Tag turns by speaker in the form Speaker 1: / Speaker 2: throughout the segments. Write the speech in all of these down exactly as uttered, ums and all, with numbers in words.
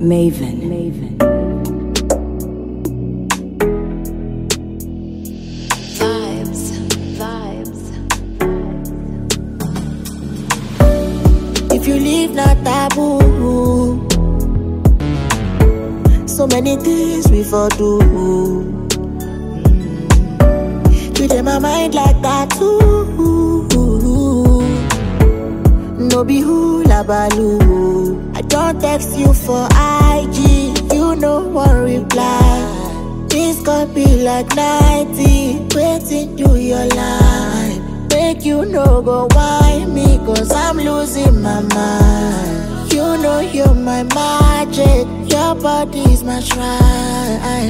Speaker 1: Maven. Maven.
Speaker 2: Vibes, vibes.
Speaker 3: If you leave, not taboo. So many things we for do. Mm. You in my mind like that too. No be hula baloo. I don't text you for I G. You no one reply. This could be like ninety. Waiting to your line. Make you no go why me, cause I'm losing my mind. You know you're my magic. Your body's my shrine.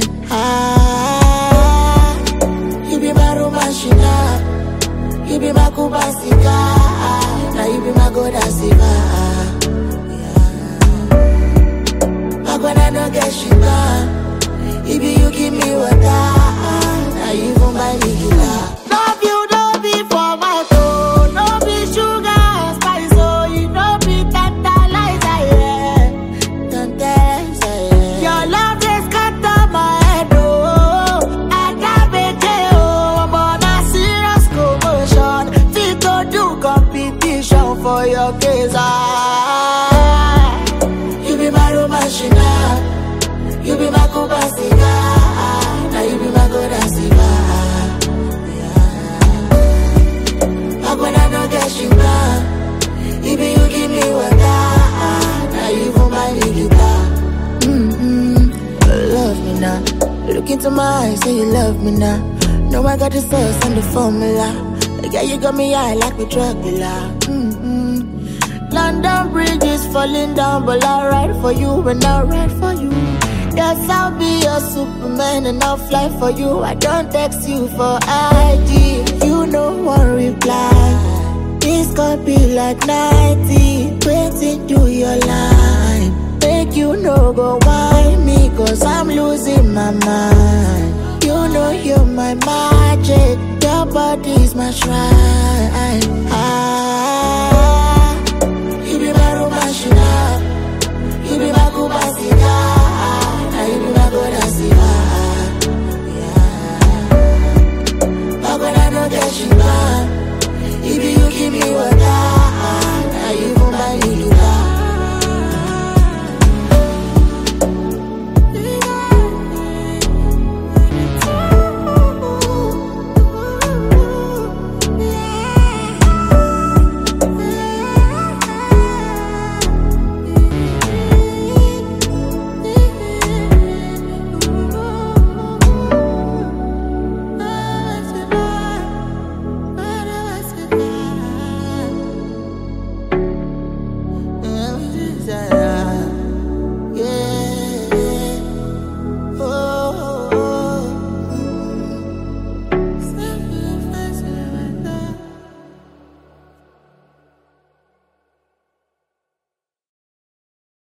Speaker 3: Ah, you be my romashina. You be my kubasika. Now you be my godasiva. Yeah. I gonna no get shiba. If you give me water, now you gon' buy me guitar. Love you, don't be for my soul. No be sugar, spice, so you don't be tantalizer, yeah. Tantalizer, yeah. Your love just cut on my head, oh. I got better, oh. But a serious commotion. Fit to do competition for your case, ah. You be my romashina. You be my kubasika. Now you be my godasiva. Yeah. I gonna no get shiba. If you give me water, now you for my guitar. Mm-hmm. Love me now. Look into my eyes, say you love me now. Know I got the sauce and the formula. Yeah, you got me high like we drug dealer. Mm-hmm. London Bridge is falling down, but I'll ride for you and I'll ride for you. Yes, I'll be your Superman and I'll fly for you. I don't text you for I G. You no one reply. This could be like ninety. Waiting to your line. Make you no go why me, cause I'm losing my mind. You know you're my magic. Your body's my shrine. Ah, you be my romashina. You be my kubasika. You be my godasiva. Yeah. I gonna no get shiba.